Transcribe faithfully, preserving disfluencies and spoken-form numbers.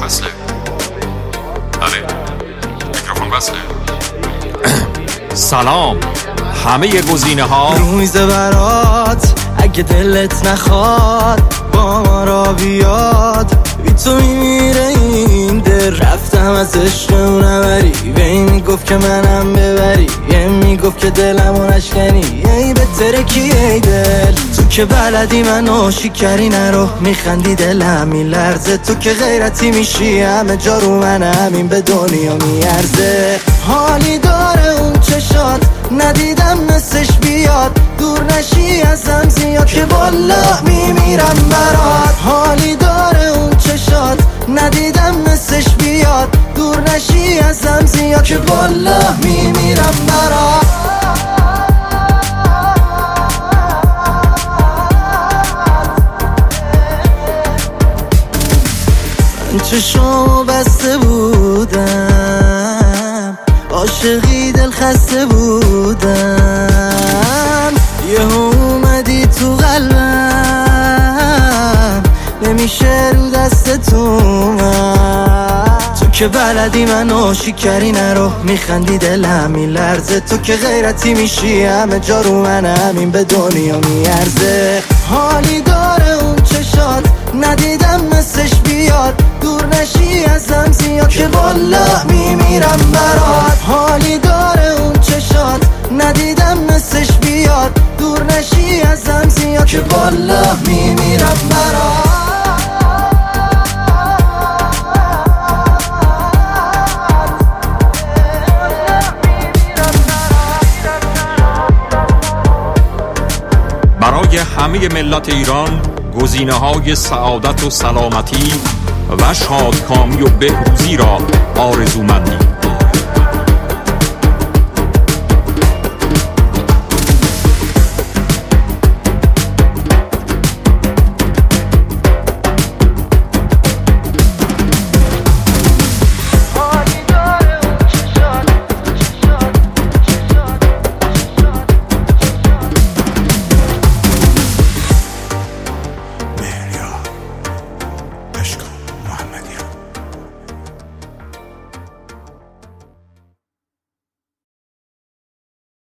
وصله. بله میکروفون وصله. سلام. همه گزینه ها رو میزه برات، اگه دلت نخواد با ما را بیاد. بی تو میمیره این دل، رفتم از عشق اون نبری. وی میگفت که منم ببری، یه میگفت که دلمو نشکنی. ای بهتره کی ای دل، تو که بلدی منو شکری نرو. میخندی دلم میلرزه، تو که غیرتی میشی همه جا رو من. همین به دنیا میارزه. حالی داره اون چشات، ندیدم مثلش بیاد. دور نشی ازم زیاد که والله میمیرم برات. حالی داره اون چشات، ندیدم مثلش بیاد. دور نشی ازم زیاد که والله میمیرم برات. من چشمو بسته بودم، عاشقی دل خسته بودم. یه اومدی تو قلبم، نمیشه رو دست تو من. تو که بلدی منو شکری نرو. میخندی دلم میلرزه، تو که غیرتی میشی همه جا رو من. همین به دنیا میارزه. حالی داره اون چشات، ندیدم مثلش بیاد. دور نشی ازم زیاد که والله میمیرم برات. حالی داره اون چشات، ندیدم مثلش بیاد. دور نشی ازم زیاد که والله میمیرم برات. برای همه ملت ایران گزینه های سعادت و سلامتی و شادکامی و بهروزی را آرزومندیم.